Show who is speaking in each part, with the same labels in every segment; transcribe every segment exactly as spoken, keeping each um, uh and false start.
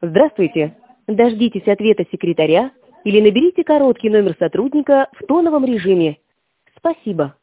Speaker 1: Здравствуйте. Дождитесь ответа секретаря или наберите короткий номер сотрудника в тоновом режиме. Спасибо.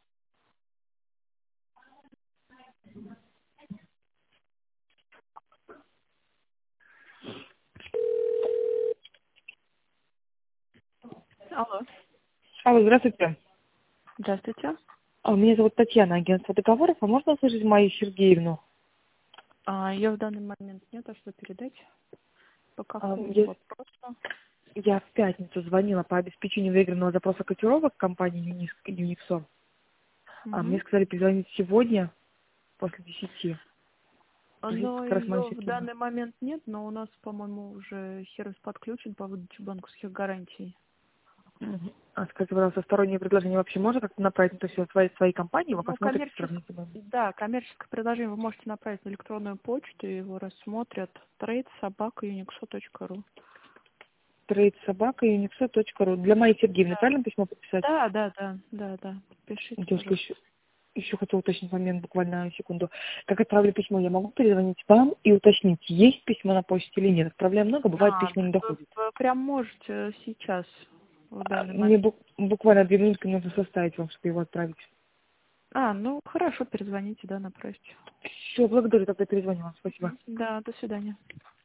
Speaker 2: Алло.
Speaker 3: Алло, здравствуйте.
Speaker 2: Здравствуйте.
Speaker 3: А, Меня зовут Татьяна, агентство договоров. А можно услышать Майю Сергеевну?
Speaker 2: А, ее в данный момент нет, а что передать? По
Speaker 3: А,
Speaker 2: какому
Speaker 3: Я,
Speaker 2: вопросу?
Speaker 3: я в пятницу звонила по обеспечению выигранного запроса котировок компании Юникс- Юниксо. А мне
Speaker 2: Угу.
Speaker 3: сказали перезвонить сегодня после десяти. Здесь
Speaker 2: Но
Speaker 3: как раз Майя
Speaker 2: ее в
Speaker 3: Сергеевна.
Speaker 2: данный момент нет, но у нас, по-моему, уже сервис подключен по выдаче банковских гарантий.
Speaker 3: Мгм. А скажите, пожалуйста, сторонние предложения вообще можно как-то направить на то все своей, своей компании? Вы
Speaker 2: Ну,
Speaker 3: посмотрите,
Speaker 2: коммерческое,
Speaker 3: сравните. Мгм.
Speaker 2: да, коммерческое предложение вы можете направить на электронную почту, и его рассмотрят трейд собака юниксо точка ру.
Speaker 3: трейд собака юниксо точка ру. Для Майи Сергеевны правильно письмо подписать?
Speaker 2: Да, да, да, да, да. Пишите,
Speaker 3: Девушка,
Speaker 2: пожалуйста.
Speaker 3: еще, еще хотела уточнить момент, буквально секунду. Как отправлю письмо, я могу перезвонить вам и уточнить, есть письмо на почте или нет? Отправляю много, бывает,
Speaker 2: А,
Speaker 3: письма не
Speaker 2: вы,
Speaker 3: доходят.
Speaker 2: вы прям можете сейчас, в
Speaker 3: А,
Speaker 2: данный
Speaker 3: Мне
Speaker 2: момент.
Speaker 3: бу- буквально две минутки нужно составить вам, чтобы его отправить.
Speaker 2: А, ну хорошо, перезвоните, да, направьте.
Speaker 3: Все, благодарю, тогда перезвоню вам. Спасибо.
Speaker 2: Да, до свидания.